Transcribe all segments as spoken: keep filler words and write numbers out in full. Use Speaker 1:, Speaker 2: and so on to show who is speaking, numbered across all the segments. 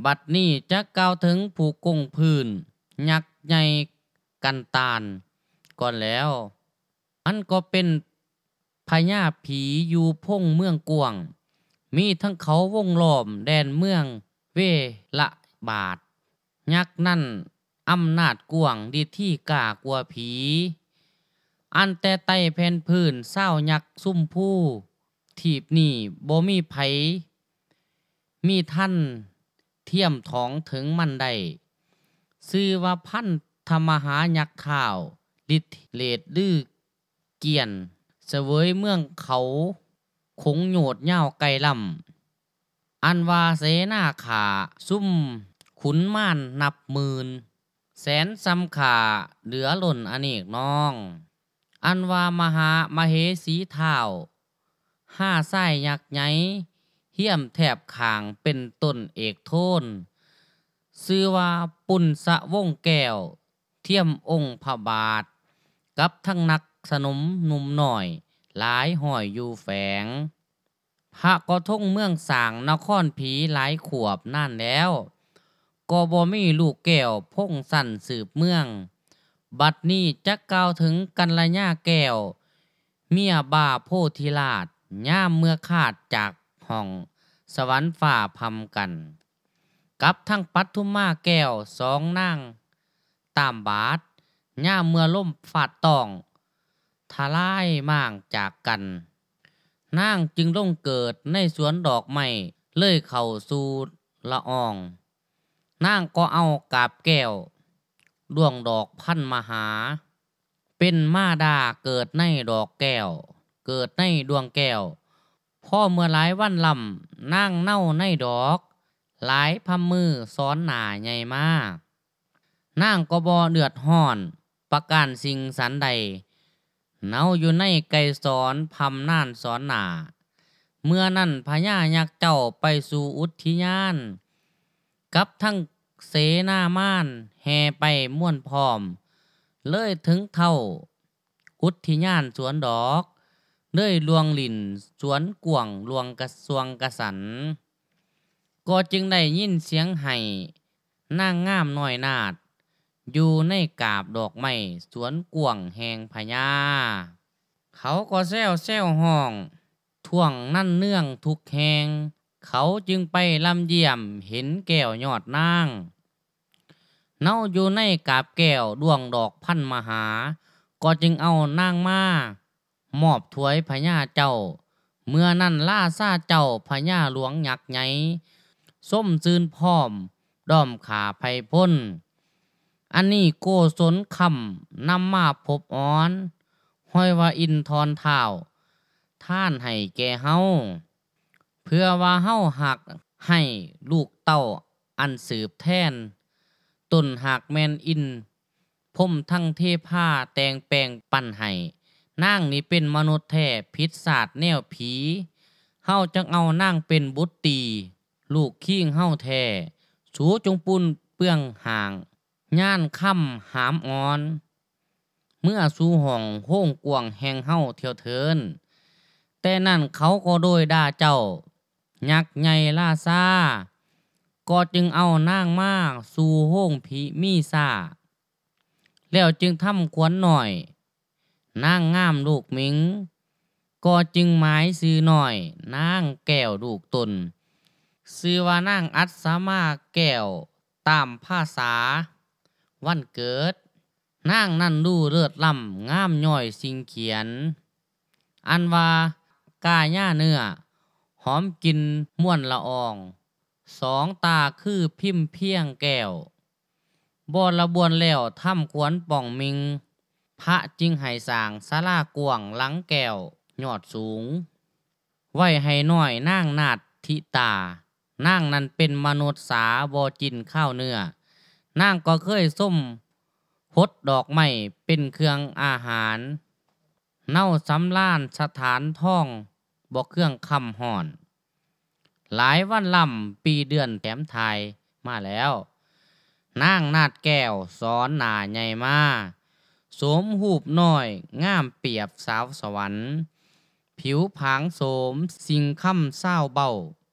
Speaker 1: บัดนี้จะกล่าวถึงผู้กงพื้นยักษ์ใหญ่กันตาลก่อนแล้วมันก็เป็นพญาผีอยู่พงเมืองกวางมีทั้งเขาวงล้อมแดนเมืองเวละบาทยักษ์นั่นอำนาจกวางดีที่กล้ากว่าผีอันแต่ไต้แผ่นพื้นเศร้ายักษ์ซุ่มผู้ทีบนี่บ่มีไผมีท่านเทียมท้องถึงมันได้ชื่อว่าพันธมหายักษ์ข่าวฤทธิเลดดื้อเกียนเสวยเมืองเขาคงโยดยาวไกลลำอันว่าเสนาขาซุ่มขุนม่านนับหมื่นแสนซ้ำขาเหลือหล่นอเนกน้องอันว่ามหามเหสีเท้าห้าไส้ยักษ์ใหญ่เหี้ยมแถบขางเป็นต้นเอกโทนชื่อว่าปุณสะวงแก้วเทียมองค์พระบาทกับทั้งนักสนมหนุ่มหน่อยหลายห้อยอยู่แฝงพระก็ทงเมืองสางนครผีหลายขวบนั่นแล้วก็บ่มีลูกแก้วพงสั่นสืบเมืองบัดนี้จะกล่าวถึงกัลยาแก้วเมียบาโพธิราชย่ามเมื่อขาดจากห้องสวรรค์ฝ่าพำกันกับทั้งปัทุมมาแก้วสองนางตามบาทย่ามเมื่อล่มฟาดตองทลายม่างจากกันนางจึงลงเกิดในสวนดอกไม้เลยเข้าสู่ละอองนางก็เอากาบแก้วดวงดอกพันมหาเป็นมาดาเกิดในดอกแก้วเกิดในดวงแก้วพ่อเมื่อหลายวันลำนางเน่าในดอกหลายพำมือซ้อนหนาใหญ่มากนางก็บ่เดือดห้อนประการสิ่งสันใดเน่าอยู่ในไก่สอนพำน่านสอนหนาเมื่อนั้นพญายักษ์เจ้าไปสู่อุทยานกับทั้งเสนาม่านแห่ไปม่วนพร้อมเลยถึงเท่าอุทยานสวนดอกเลยลวงลิ่นสวนกวางลวงกระสวงกระสันก็จึงได้ยินเสียงไห้นางงามน้อยนาดอยู่ในกาบดอกไม้สวนกวางแหงพญาเขาก็แซวแซวห้องท่วงนั่นเนื่องทุกแหงเขาจึงไปลำเยี่ยมเห็นแก้วยอดนางเน่าอยู่ในกาบแก้วดวงดอกพันมหาก็จึงเอานางมามอบถวยพญาเจ้าเมื่อนั้นล่าซาเจ้าพญาหลวงยักษ์ใหญ่ส้มซืนพร้อมด้อมขาไพพ้นอันนี้โกศลคำนำมาพบอ้อนห้อยว่าอินทรเท้าท่านให้แก่เฮาเพื่อว่าเฮาหักให้ลูกเต้าอันสืบแทนต้นหักแมนอินพมทั้งเทพาแตงแปลงปั้นให้นางนี้เป็นมนุษย์แท้พิษศาสตร์แนวผีเฮาจังเอานางเป็นบุตรตีลูกขี้งเฮาแท้สูจงปุ่นเปื้องห่างย่านค่ำหามอ่อนเมื่อสู่ห้องโห้งกวางแห่งเฮาเที่ยวเทินแต่นั่นเขาก็โดยด่าเจ้ายักษ์ใหญ่ล่าซาก็จึงเอานางมาสู่โห้งผีมีซาแล้วจึงทำขวัญหน่อยนางงามลูกมิงก็จึงหมายซื้อหน่อยนางแก้วลูกตนซื้อว่านางอัศมาแก้วตามภาษาวันเกิดนางนั่นดูเลิศล้ำงามย่อยสิ่งเขียนอันว่ากาย่าเนื้อหอมกินม่วนละอองสองตาคือพิมพ์เพียงแก้วบ่ระบวนแล้วทำขวัญป่องมิงพระจึงให้สร้างศาลากว้างหลังแก้วยอดสูงไว้ให้น้อยนางนาฏทิตานางนั้นเป็นมนุษย์สาบ่กินข้าวเนื้อนางก็เคยส้มพดดอกไม้เป็นเครื่องอาหารเน่าสำล้านสถานท่องบ่เครื่องคำห่อนหลายวันลำปีเดือนแถมไทยมาแล้วนางนาดแก้วสอนหน้าใหญ่มาสวมหูบน้อยงามเปรียบสาวสวรรค์ผิวผางโสมสิงคำเศร้าเบา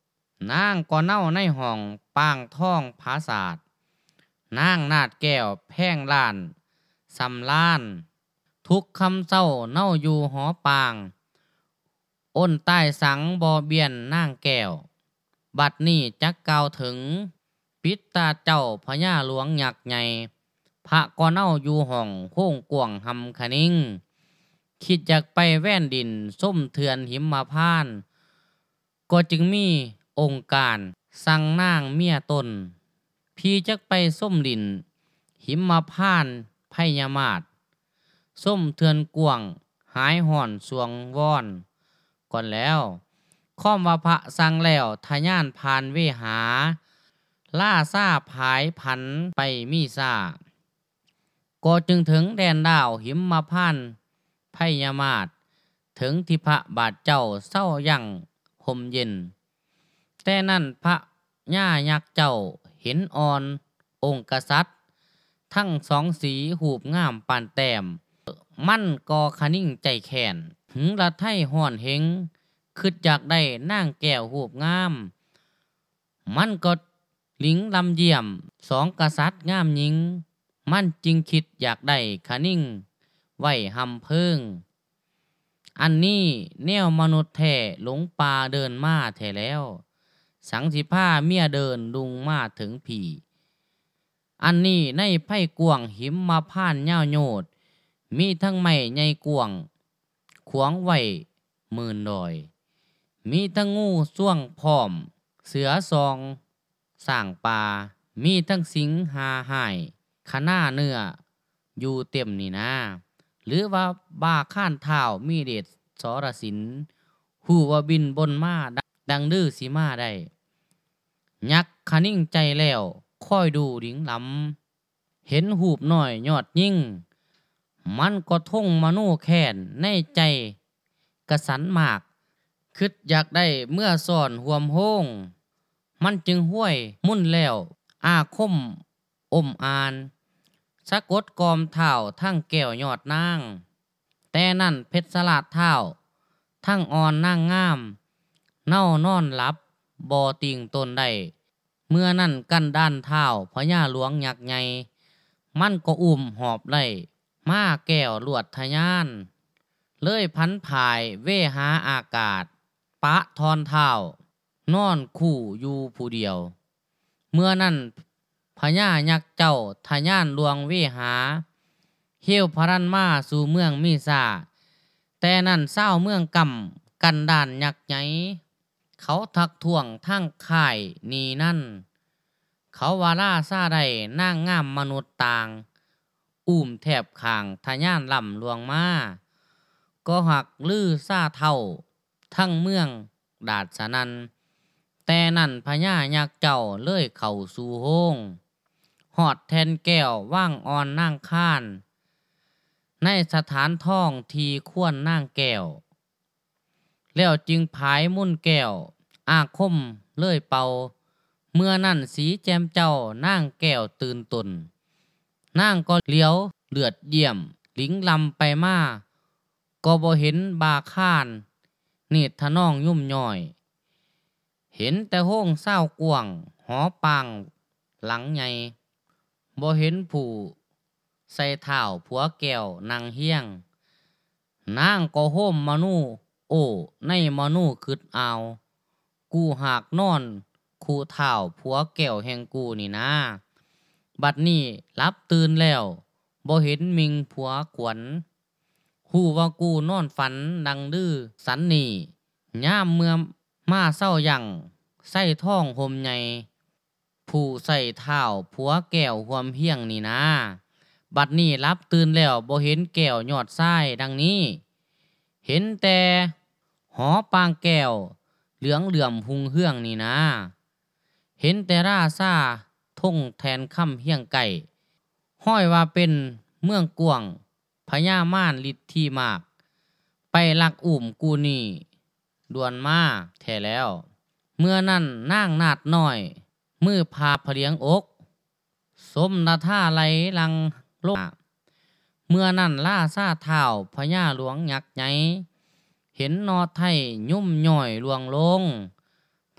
Speaker 1: นางก็เน่าในห้องปางท่องผาศาสตร์นางนาดแก้วแพงล้านสำล้าน ทุกคำเศร้าเน่าอยู่หอปางอ้นใต้สังบ่เบียนนางแก้วบัดนี้จักกล่าวถึงปิดตาเจ้าพญาหลวงยักษ์ใหญ่พระก็เน่าอยู่ห้องโค้งกวางหำคะนิ่งคิดอยากไปแว่นดินส้มเถือนหิมมาพานต์ก็จึงมีองค์การสั่งนางเมียตนพี่จักไปส้มดินหิมมาพานต์ไพยามาศส้มเถือนกวางหายห่อนสวงวอนก่อนแล้วข้อมว่าพระสั่งแล้วทะยานผ่านเวหาล่าซาผายพันไปมีซาก็จึงถึงแดนดาวหิมมาพานต์ไพยามาศถึงที่พระบาทเจ้าเศร้ายั่งห่มเย็นแต่นั่นพระย่ายักษ์เจ้าเห็นอ่อนองค์กษัตริย์ทั้งสองสีหูบงามปานแต้มมั่นกอคะนิ่งใจแค้นหึงละไทห่อนเฮงคิดอยากได้นางแก้วหูบงามมันก็หลิงลำเยี่ยมสองกษัตริย์งามหญิงมันจึงคิดอยากได้คะนิ่งไว้หำเพิงอันนี้แนวมนุษย์แท้หลงป่าเดินมาแท้แล้วสังสิผ้าเมียเดินลุงมาถึงผีอันนี้ในไผ่กวงหิมมาพานต์ยาวโยดมีทั้งไม้ใหญ่กวงขวางไว้หมื่นดอยมีทั้งงูส่วงพร้อมเสือซองสร้างป่ามีทั้งสิงหาหายขน้าเนื้ออยู่เต็มนี่นะหรือว่าบ้าข้านเท้ามีเดชสรสินหูว่าบินบนมาดังดื้อสีมาได้ยักษ์คะนิ่งใจแล้วค่อยดูดิ่งลำเห็นหูบหน่อยยอดยิ่งมันก็ท่งมโนแค้นในใจกระสันมากคิดอยากได้เมื่อซ่อนห่วมโฮงมันจึงห้วยมุ่นแล้วอาคมอมอานสะกดกอมเท้าทั้งแก้วยอดนางแต่นั่นเพชรสลัดเท้าทั้งอ่อนนางงามเน่านอนหลับบ่ติงตนได้เมื่อนั่นกันด้านเท้าพญาหลวงยักษ์ใหญ่มันก็อุ้มหอบได้มาแก้วลวดทะยานเลยพันผายเวหาอากาศปะทอนเท้านอนคู่อยู่ผู้เดียวเมื่อนั้นพญายักษ์เจ้าทะยานลวงเวหาเหี้ยวพรันมาสู่เมืองมีซาแต่นั่นเศร้าเมืองกำกันด่านยักษ์ใหญ่เขาทักท้วงทั้งค่ายนีนั่นเขาวาล่าซาได้นางงามมนุษย์ต่างอุ้มแทบข้างทะยานลำลวงมาก็หักลือซาเท่าทั้งเมืองดาดสนันแต่นั่นพญายักษ์เจ้าเลื่อยเข้าสู่โฮงหอดแทนแก้วว่างอ่อนนางข้านในสถานท่องทีควรนางแก้วแล้วจึงผายมุ่นแก้วอาคมเลื่อยเป่าเมื่อนั่นสีแจมเจ้านางแก้วตื่นตนนางก็เลี้ยวเลือดเยี่ยมหลิงลำไปมาก็บ่เห็นบาข้านนิดทะนองยุ่มย่อยเห็นแต่ห้องเศร้ากวางหอปางหลังใหญ่บ่เห็นผู้ใส่เท้าผัวแก้วนั่งเฮียงนางก็โฮมมนูโอ้ในมนูคิดเอากูหากนอนคู่เท้าผัวแก้วแห่งกูนี่นะบัดนี้รับตื่นแล้วบ่เห็นมิงผัวขวัญฮู้ว่ากูนอนฝันดังดื้อสันนี่ย่ามเมื่อมาเศร้ายังใส่ท้องห่มใหญ่ผู้ใส่เท้าผัวแก้วหวมเฮียงนี่นะบัดนี้รับตื่นแล้วบ่เห็นแก้วยอดทรายดังนี้เห็นแต่หอปางแก้วเหลืองเหลื่อมหุงเฮืองนี่นะเห็นแต่ราซาทงแทนค่ำเฮียงไก่ห้อยว่าเป็นเมืองกวงพญาม่านฤทธิ์ที่มากไปลักอุ่มกูนี่ดวนมาแท้แล้วเมื่อนั้นนางนาดน้อยมือพาเพลียงอกสมนาท่าไหลลังลงเมื่อนั้นล่าซาเท้าพญาหลวงยักษ์ใหญ่เห็นนอไทยยุ่มย่อยลวงลงพ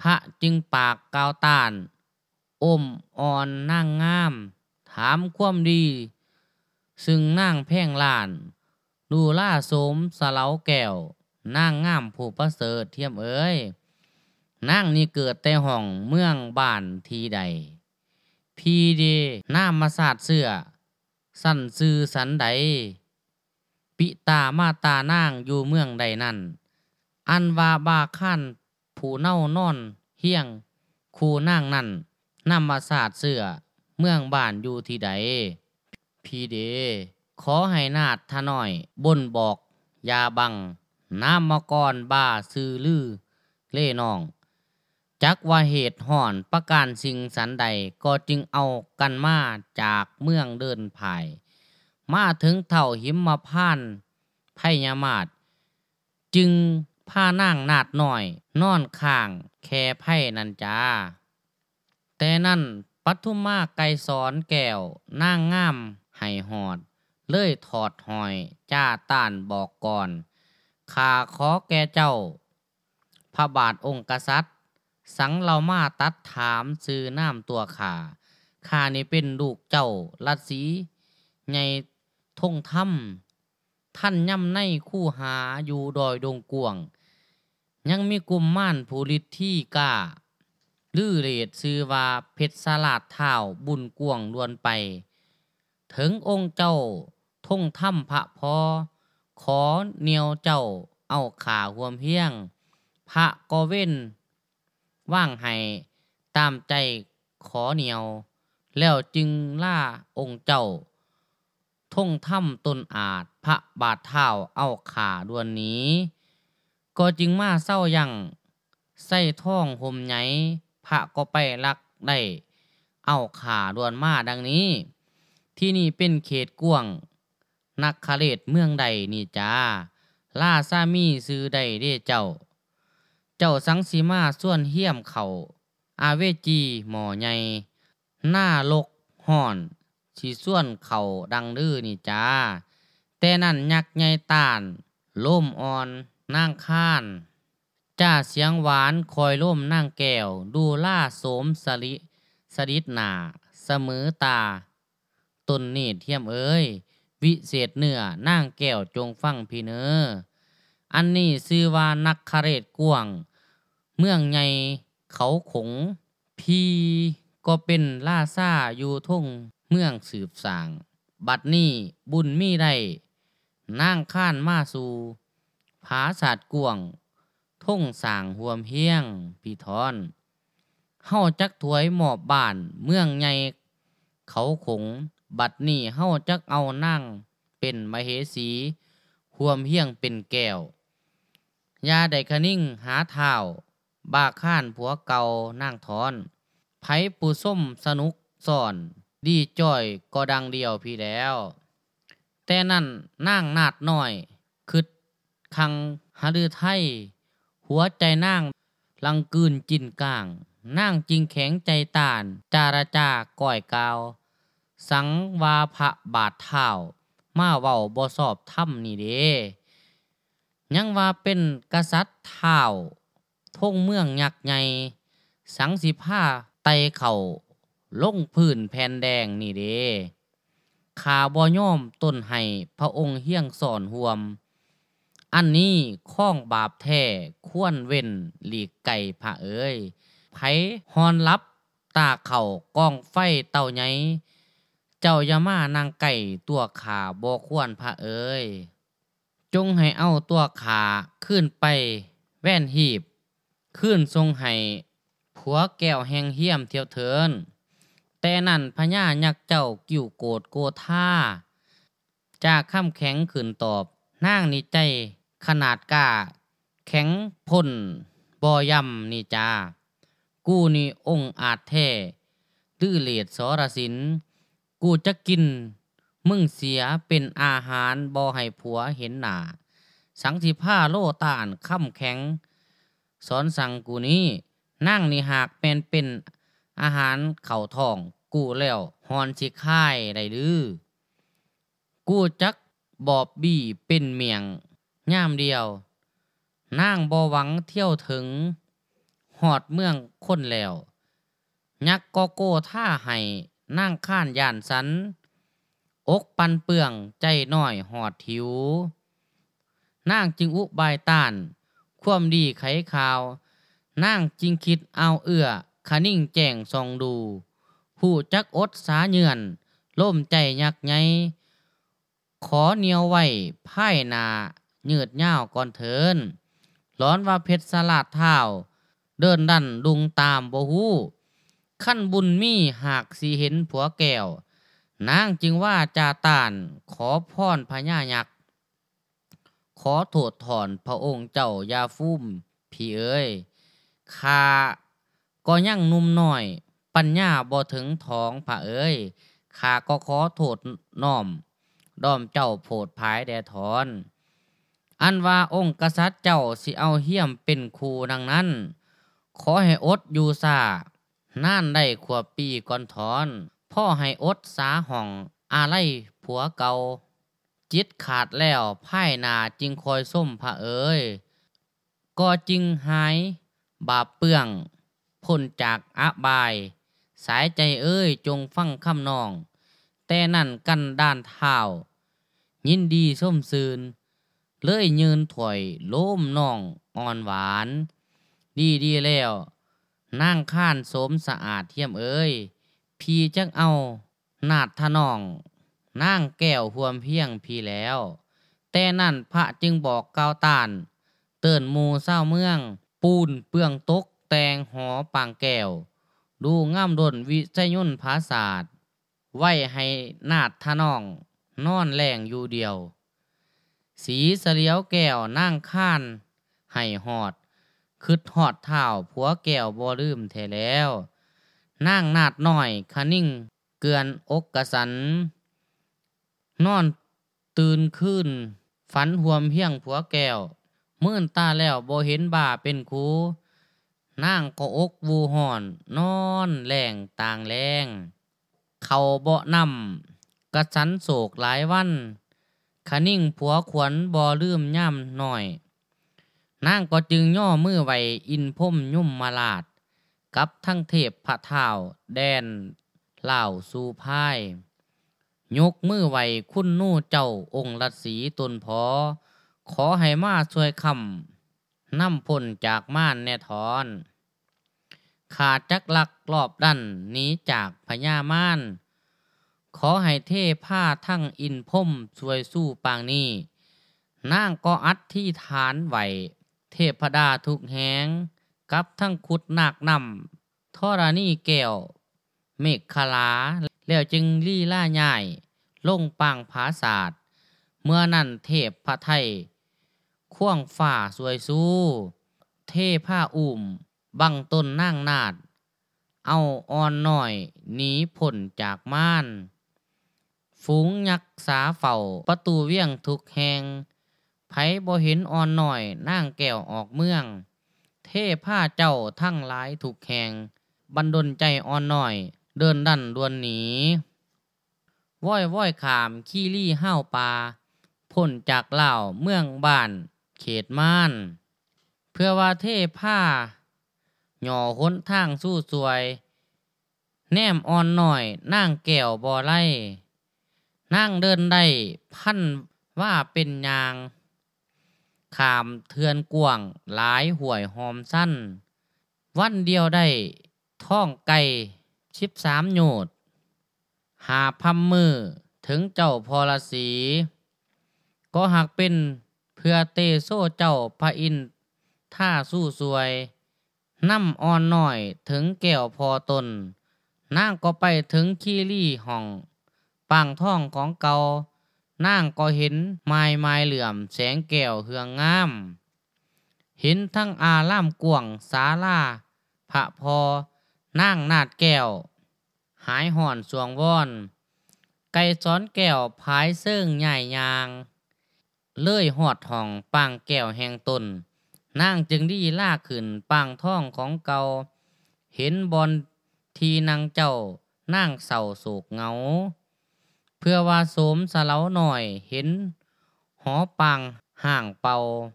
Speaker 1: พระจึงปากกล่าวต้านอมอ่อนนางงามถามความดี ซึ่งนางแพงล้านดูล่าโสมสะเหลาแก้วนางงามผู้ประเสริฐเทียมเอ๋ยนางนี่เกิดแต่ห้องเมืองบ้านทีใดพีเดนามมาศาสตร์เสื้อสั่นซื่อสันใดปิตามาตานางอยู่เมืองใดนั่นอันว่าบาคันผู้เน่านอนเฮียงคูนางนั่นนำมาศาสตร์เสื้อเมืองบ้านอยู่ที่ใดพีเดขอให้นาดทะน้อยบนบอกยาบังน้ำมกรบ้าซื้อลือเล่น้องจักว่าเหตุห่อนประการสิ่งสันใดก็จึงเอากันมาจากเมืองเดินภายมาถึงเท่าหิมพานต์ไพยามาศจึงผ้านั่งนาดหน่อยนอนข้างแค่ไพ่นันจาแต่นั่นปัทุมาไกรสอนแก้วนางงามให้หอดเลยถอดหอยจ้าต้านบอกก่อนข้าขอแก่เจ้าพระบาทองค์กษัตริย์สังเรามาตัดถามซื้อน้ำตัวข้าข้านี่เป็นลูกเจ้าลัดสีไงทงธรรมท่านย่ำในคู่หาอยู่ดอยดงกวงยังมีกุมม่านผู้ฤทธิ์ที่กล้าลือเรศซื้อว่าเพชรสลาดเท้าบุญกวงล้วนไปถึงองค์เจ้าทงธรรมพระพอขอเนียวเจ้าเอาขาหวมเพียงพระก็เว้นว่างให้ตามใจขอเหนียวแล้วจึงล่าองค์เจ้าทงถ้ำตนอาจพระบาทเท้าเอาขาดวนนี้ก็จึงมาเศร้ายังใส่ท่องห่มไงพระก็ไปลักได้เอาขาดวนมาดังนี้ที่นี่เป็นเขตกวงนักคาเลศเมืองใดนี่จ้าล่าซามีซื้อใดเด้เจ้าเจ้าสังสีมาส่วนเหี้ยมเขาอาเวจีหมอใหญ่หน้าลกห่อนสีส่วนเขาดังดื้อนี่จ้าแต่นั่นยักษ์ใหญ่ตานล่มอ่อนนางข้านจ้าเสียงหวานคอยล่มนางแก้วดูล่าโสมสลิสดิดหนาเสมอตาตนนี่เทียมเอ้ยวิเศษเนื้อนางแก้วจงฟังพี่เนออันนี้ชื่อว่านักคเรศกวงเมืองใหญ่เขาขงพี่ก็เป็นล่าซ่าอยู่ทุ่งเมืองสืบสางบัดนี้บุญมีได้นางข้านมาสู่ผาศาสตร์กวงทุ่งสางหวมเฮียงพี่ทอนเฮาจักถวยหมอบบ้านเมืองใหญ่เขาขงบัดนี้เฮาจักเอานั่งเป็นมเหสีหวมเฮียงเป็นแก้วยาได้คะนิ่งหาเท้าบ้าข้านผัวเก่านางทอนไผปูส้มสนุกสอนดีจ้อยก็ดังเดียวพี่แล้วแต่นั่นนางนาดน้อยคึดคังหฤทัยหัวใจนางลังกืนจินกลางนางจริงแข็งใจตานจาราจาก้อยกาวสังวาพระบาทเท้ามาเว้าบ่สอบถ้ำนี่เด้ยังว่าเป็นกษัตริย์เท้าทงเมืองยักษ์ใหญ่สังสิผ้าไตเข่าลงพื้นแผ่นแดงนี่เด้ขาบ่ยอมต้นให้พระองค์เฮียงสอนห่วมอันนี้ข้องบาปแท้ควรเว้นหลีกไก่พระเอ้ยไผฮอนลับตาเข่ากองไฟเต่าใหญ่เจ้าอย่ามานางไก่ตัวขาบ่ควรพระเอ้ยจงให้เอาตัวขาขึ้นไปแว่นหีบขึ้นทรงให้ผัวแก้วแห่งเหี้ยมเที่ยวเทินแต่นั่นพญายักษ์เจ้ากิ้วโกรธโกธาจากคำแข็งขึ้นตอบนางนี่ใจขนาดกล้าแข็งพ่นบ่ย่ำนี่จ้ากูนี่องค์อาจแท้ดื้อเลดสรสินกูจะกินมึงเสียเป็นอาหารบ่ให้ผัวเห็นหน้าสังสิผ้าโลตานคำแข็งสอนสั่งกูนี้นั่งนี่หากเป็นเป็นอาหารเข่าท้องกูแล้วฮอนสิค่ายได้ดื้อกูจักบอบบี้เป็นเมียงย่ามเดียวนั่งบ่หวังเที่ยวถึงหฮอดเมืองคนแล้วยักษ์ก็โก้ท่าให้นางข้านย่านสันอกปันเปื้องใจน้อยหอดหิวนางจึงอุบายต้านความดีไขข่าวนางจึงคิดเอาเอื้อขะนิ่งแจ้งส่องดูผู้จักอดสาเยือนล่มใจยักใหญ่ขอเหนียวไว้พ่ายนายืดยาวก่อนเถินร้อนว่าเพชรสลัดเท้าเดินดันดุงตามบ่ฮู้ขั้นบุญมีหากสิเห็นผัวแก้วนางจึงว่าจาตานขอพรพญายักษ์ขอโทษถอนพระองค์เจ้ายาฟุ้มพี่เอ้ยข้าก็ยังหนุ่มน้อยปัญญาบ่ถึงท้องพระเอ้ยข้าก็ขอโทษน้อมดอมเจ้าโผดภายแด่ถอนอันว่าองค์กษัตริย์เจ้าสิเอาเหี้ยมเป็นครูดังนั้นขอให้อดอยู่ซานานได้ขวบปีก่อนถอนพ่อให้อดสาห้องอาไลผัวเก่าจิตขาดแล้วพ่ายนาจึงคอยส้มพระเอ๋ยก็จึงหายบาปเปื้องพ้นจากอาบายสายใจเอ้ยจงฟังคำนองแต่นั่นกันด้านเท้ายินดีส้มซืนเลยยืนถอยโล้มน้องอ่อนหวานดีดีแล้วนางข้านสมสะอาดเทียมเอ้ยพี่จักเอานาดทะนองนางแก้วหวมเพียงพี่แล้วแต่นั่นพระจึงบอกกาวตานเตือนหมู่เศร้าเมืองปูนเปื้องตกแตงหอปางแก้วดูง่ามดนวิจยุนภาษาดไว้ให้นาดทะนองนอนแรงอยู่เดียวสีเสลียวแก้วนางข้านให้หอดคืดหอดเท้าผัวแก้วบ่ลืมแท้แล้วนางนาดน้อยคะนิ่งเกือนอกกะสันนอนตื่นขึ้นฝันหวมเพียงผัวแก้วมื่นตาแล้วบ่เห็นบ่าเป็นครูนางก็อกวูห่อนนอนแรงต่างแรงเขาบ่นำกะสันโศกหลายวันคะนิ่งผัวขวัญบ่ลืมย่ำหน่อยนางก็จึงย่อมือไว้อินพ่มยุ่มมาลาดกับทั้งเทพพระเท้าแดนเหล่าสู่พายยกมือไว้คุณนู่เจ้าองค์ฤาษีตนพอขอให้มาช่วยคำนำพ้นจากม่านแน่ถอนขาดจักลักรอบดันหนีจากพญามารขอให้เทผ้าทั้งอินพ่มช่วยสู้ปางนี้นางก็อัดที่ฐานไหวเทพดาทุกแหงกับทั้งขุดนาคนำธรณีแก้วเมฆคลาแล้วจึงลี่ล่าใหญ่ลงปางผาศาสตร์เมื่อนั้นเทพพระไทยข่วงฝ่าสวยสู้เทผ้าอุ่มบังต้นนางนาดเอาอ่อนหน่อยหนีพ้นจากม่านฝูงยักษ์สาเฝ้าประตูเวียงทุกแห่งไผบ่เห็นอ่อนหน่อยนางแก้วออกเมืองเทผ้าเจ้าทั้งหลายทุกแห่งบันดลใจอ่อนหน่อยเดินดันดวนหนีว้อยว้อยขามขี้ลี่ห้าวปลาพ้นจากเหล่าเมืองบ้านเขตม่านเพื่อว่าเทผ้าหย่อหนทางสู้สวยแนมอ่อนหน่อยนางแก้วบ่ไล่นางเดินได้พันว่าเป็นยางขามเทือนกวางหลายห่วยหอมสั้นวันเดียวได้ท่องไก่ชิบสามโยดหาพัมมือถึงเจ้าพรสีก็หากเป็นเพื่อเตโซเจ้าพระอินทร์ท่าสู้สวยน้ำอ่อนหน่อยถึงแก้วพอตนนางก็ไปถึงคีรี่ห้องปางท่องของเก่านางก็เห็นไม้ไม้เหลื่อมแสงแก้วเฮืองงามเห็นทั้งอาล่ามกวงศาลาพระพอนางนาดแก้วหายห่อนสวงว่อนไก่ซ้อนแก้วพายเซิ่งใหญ่ยางเลื่อยหอดห้องปางแก้วแห่งตนนางจึงดีล่าขึ้นปางท่องของเก่าเห็นบอนทีนางเจ้านางเศร้าโศกเหงาเพื่อว่าโสมสะเลาหน่อยเห็นหอปางห่างเป่าค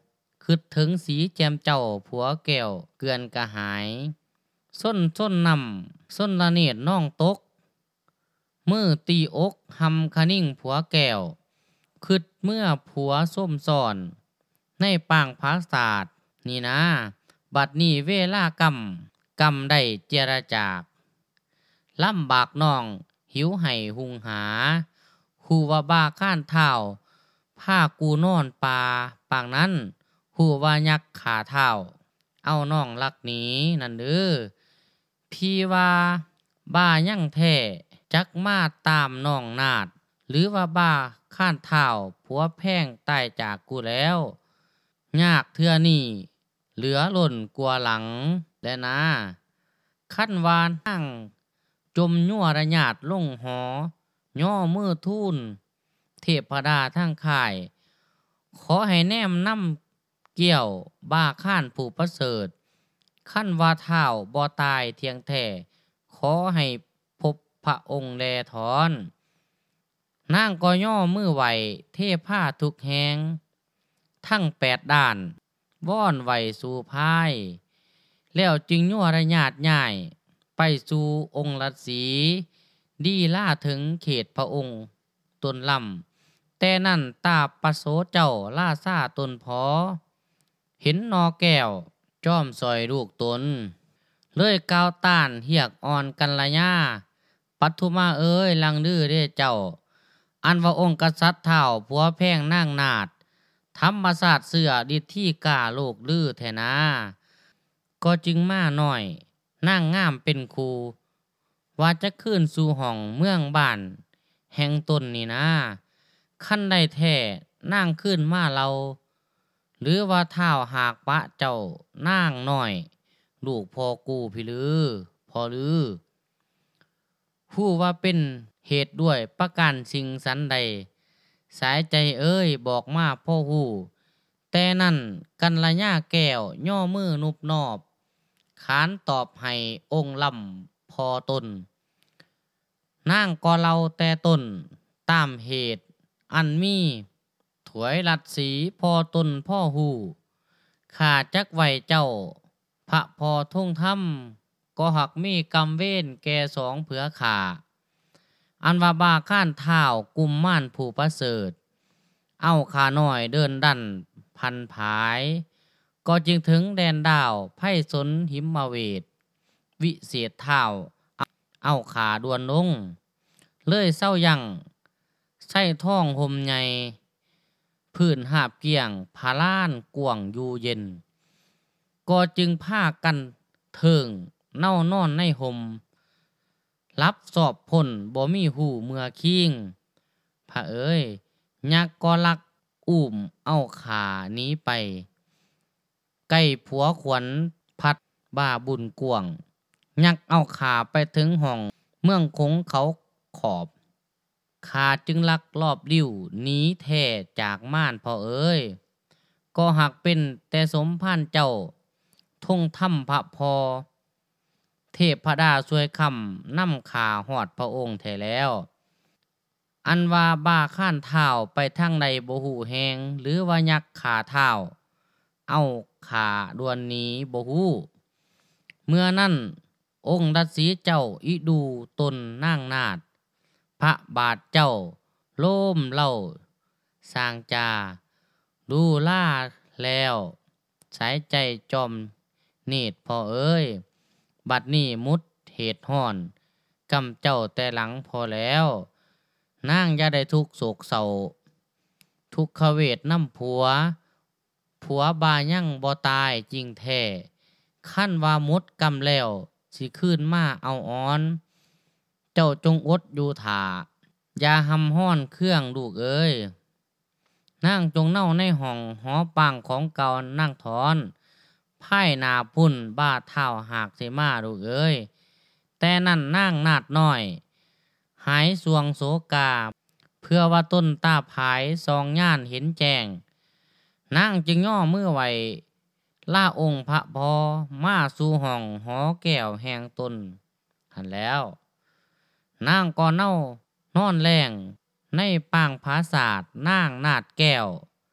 Speaker 1: คิดถึงสีแจ่มเจ้าผัวแก้วเกือนกระหายส้นส้นนำส้นละเนตรน้องตกมือตีอกหำคะนิ่งผัวแก้วคิดเมื่อผัวส้มสอนในปางพาศาสตร์นี่นะบัดนี้เวลากำกำได้เจรจากลำบากน้องหิวให้หุงหาหูว่าบ้าข้านเท้าผ้ากูนอนปาปางนั้นหูว่ายักขาเท้าเอาน้องลักหนีนั่นเด้อพี่ว่าบ้ายั่งแท้จักมาตามน้องนาดหรือว่าบ้าข้านเท้าผัวแพงตายจากกูแล้วยากเทื่อนี่เหลือหล่นกลัวหลังและนะขั้นวานนั่งจมยั่วระญาติลงหอย่อมือทูลเทพดาทั้งข่ายขอให้แนมนำเกี่ยวบ้าข้านผู้ประเสริฐขั้นว่าเท้าบ่ตายเทียงแท้ขอให้พบพระองค์แลถอนนางก็ย่อมือไหวเทผ้าทุกแหงทั้งแปดด้านว่อนไหวสู่พายแล้วจึงยั่วระญาติย่ายไปสู่องค์ฤาษีดีล่าถึงเขตพระองค์ตนลำแต่นั่นตาปะโสเจ้าล่าซาตนพอเห็นนอแก้วจ้อมซอยลูกตนเลยกาวต้านเหียกอ่อนกันละยาปัทุมาเอ้ยลังดื้อเด้เจ้าอันว่าองค์กษัตริย์เท่าผัวแพงนางนาดธรรมศาสตร์เสือดิที่กาโลกลือแทนาก็จึงมาหน่อยนั่งงามเป็นครูว่าจะขึ้นสู่ห้องเมืองบ้านแห่งตนนี่นะขั้นได้แท้นั่งขึ้นมาเราหรือว่าเท้าหากปะเจ้านั่งหน่อยลูกพอกูพี่ลือพอลือผู้ว่าเป็นเหตุด้วยประการสิ่งสันใดสายใจเอ้ยบอกมาพ่อหูแต่นั่นกันละย่าแก้วย่อมือนุบนอบขานตอบให้องค์ลำพอตนนางก็เล่าแต่ตนตามเหตุอันมีถวยรัดสีพอตนพ่อหูข้าจักไว้เจ้าพระพอทุ่งถ้ำก็หักมีกรรมเว้นแก่สองเผือขาอันว่าบาข้านเท้ากุมม่านผู้ประเสริฐเอาขาหน่อยเดินดันพันผายก็จึงถึงแดนดาวไพ่สนหิมมาเวทวิเศษเท้าเอาขาดวนลงเลยเศร้ายังใส่ท้องห่มใหญ่พื้นหาบเกี่ยงพาล้านกวงอยู่เย็นก็จึงผ้ากันเถิงเน่านอนในห่มรับสอบพ่นบ่มีหูเมื่อคิงพระเอ้ยยักษ์ก็ลักอุ้มเอาขานี้ไปใกล้ผัวขวัญพัดบ้าบุญกวงยักษ์เอาขาไปถึงห้องเมืองคงเขาขอบขาจึงลักรอบลิ้วหนีแท้จากม่านพ่อเอ้ยก็หักเป็นแต่สมภารเจ้าทงถ้ำพระพอเทพดาช่วยคำนำขาหอดพระองค์แท้แล้วอันว่าบ้าข้านเท้าไปทางใดบ่หูแหงหรือว่ายักษ์ขาเท้าเอาขาดวนนี้บ่ฮู้เมื่อนั้นองค์ฤาษีเจ้าอิดูตนนางนาดพระบาทเจ้าโล่มเล่าสร้างจาดูล่าแล้วสายใจจอมเนตรพอเอ้ยบัดนี้มุดเหตุห่อนกำเจ้าแต่หลังพอแล้วนางอย่าได้ทุกโศกเศร้าทุกขเวทน้ำผัวผัวบายั่งบ่ตายจริงแท้ขั้นว่ามุดกำแล้วสิขึ้นมาเอาอ้อนเจ้าจงอดอยู่ถ่าอย่าหำห้อนเครื่องลูกเอ้ยนางจงเน่าในห้องหอปางของเก่านั่งถอนไพ่นาพุ่นบ้าเท้าหากเสมาลูกเอ้ยแต่นั่นนางนาดน้อยหายสวงโสกาเพื่อว่าต้นตาผายสองย่านเห็นแจ้งนางจึงย่อมือไหวล่าองค์พระพอมาสู่ห้องหอแก้วแห่งตนหันแล้วนางก็เน่านอนแรงในปางผาศาสตร์นางนาดแก้ว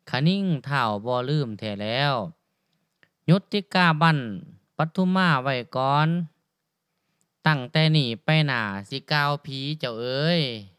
Speaker 1: ขะนิ่งเท่าบ่ลืมแท้แล้วยุติกาบั้นปทุมมาไว้ก่อนตั้งแต่นี้ไปหน้าสิกล่าวผีเจ้าเอ๋ย